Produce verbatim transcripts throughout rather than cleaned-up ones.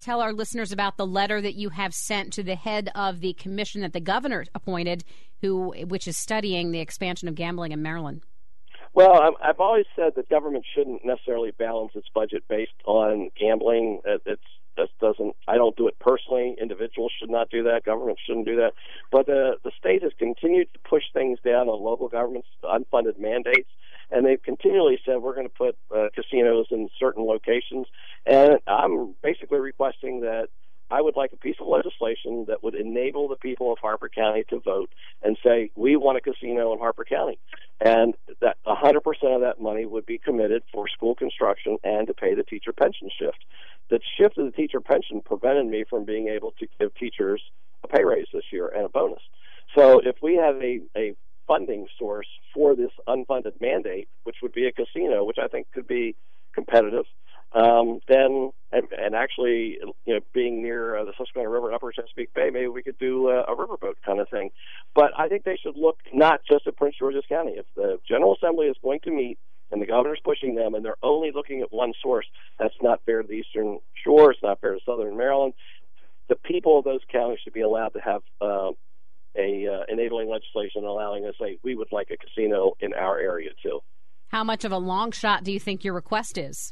tell our listeners about the letter that you have sent to the head of the commission that the governor appointed, who which is studying the expansion of gambling in Maryland? Well, I've always said that government shouldn't necessarily balance its budget based on gambling. It's that doesn't. I don't do it personally. Individuals should not do that. Government shouldn't do that. But the the state has continued to push things down on local governments, unfunded mandates, and they've continually said we're going to put uh, casinos in certain locations. And I'm basically requesting that I would like a piece of legislation that would enable the people of Harper County to vote and say, we want a casino in Harper County. And that one hundred percent of that money would be committed for school construction and to pay the teacher pension shift. The shift of the teacher pension prevented me from being able to give teachers a pay raise this year and a bonus. So if we have a, a funding source for this unfunded mandate, which would be a casino, which I think could be competitive, Um, then, and, and actually, you know, being near uh, the Susquehanna River and Upper Chesapeake Bay, maybe we could do uh, a riverboat kind of thing. But I think they should look not just at Prince George's County. If the General Assembly is going to meet and the governor's pushing them and they're only looking at one source, that's not fair to the Eastern Shore. It's not fair to Southern Maryland. The people of those counties should be allowed to have uh, a uh, enabling legislation allowing us to say, we would like a casino in our area, too. How much of a long shot do you think your request is?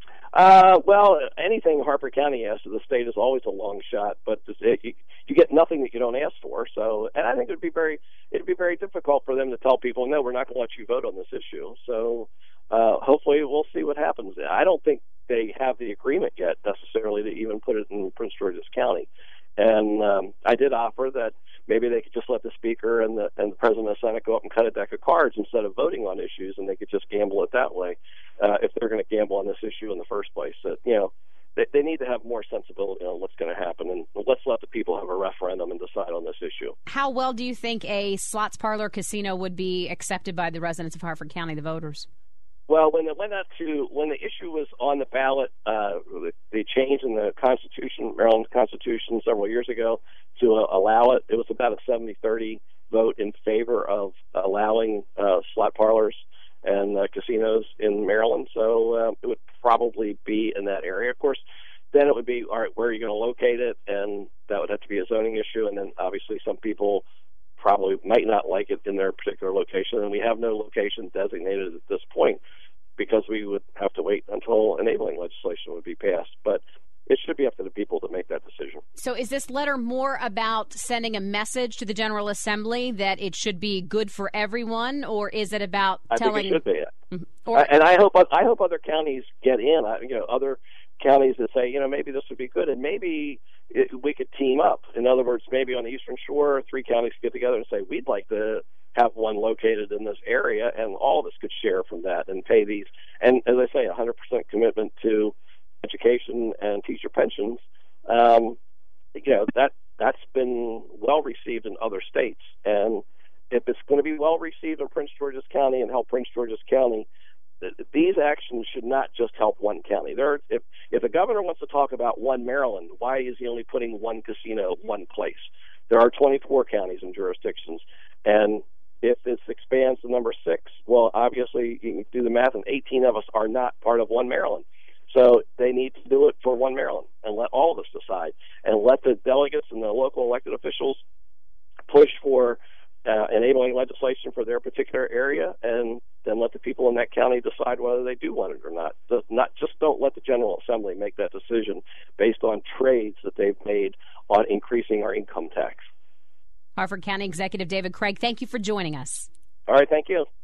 Uh, well, anything Harper County asks of the state is always a long shot, but it, you, you get nothing that you don't ask for. So, and I think it would be very, it'd be very difficult for them to tell people, no, we're not going to let you vote on this issue. So, uh, hopefully, we'll see what happens. I don't think they have the agreement yet necessarily to even put it in Prince George's County. And um, I did offer that maybe they could just let the Speaker and the and the President of the Senate go up and cut a deck of cards instead of voting on issues, and they could just gamble it that way uh, if they're going to gamble on this issue in the first place. That, you know, they, they need to have more sensibility on what's going to happen, and let's let the people have a referendum and decide on this issue. How well do you think a slots parlor casino would be accepted by the residents of Harford County, the voters? Well, when it went out to when the issue was on the ballot, uh, the, the change in the Constitution, Maryland's Constitution, several years ago to uh, allow it, it was about a seventy thirty vote in favor of allowing uh, slot parlors and uh, casinos in Maryland. So uh, it would probably be in that area. Of course, then it would be, all right, where are you going to locate it? And that would have to be a zoning issue. And then obviously some people probably might not like it in their particular location, and we have no location designated at this point because we would have to wait until enabling legislation would be passed. But it should be up to the people to make that decision. So is this letter more about sending a message to the General Assembly that it should be good for everyone, or is it about I telling... I think it should be. Mm-hmm. Or... And I hope I hope other counties get in, you know, other counties that say, you know, maybe this would be good, and maybe it, we could team up. In other words, maybe on the Eastern Shore, three counties get together and say, we'd like to have one located in this area, and all of us could share from that and pay these. And as I say, one hundred percent commitment to education and teacher pensions. Um, you know, that, that's been well received in other states. And if it's going to be well received in Prince George's County and help Prince George's County, these actions should not just help one county. There, if if the governor wants to talk about one Maryland, why is he only putting one casino one place? There are twenty-four counties and jurisdictions, and if this expands to number six, well, obviously you can do the math, and eighteen of us are not part of one Maryland. So they need to do it for one Maryland and let all of us decide, and let the delegates and the local elected officials push for Uh, enabling legislation for their particular area, and then let the people in that county decide whether they do want it or not. The, not just don't let the General Assembly make that decision based on trades that they've made on increasing our income tax. Harford County Executive David Craig, thank you for joining us. All right, thank you.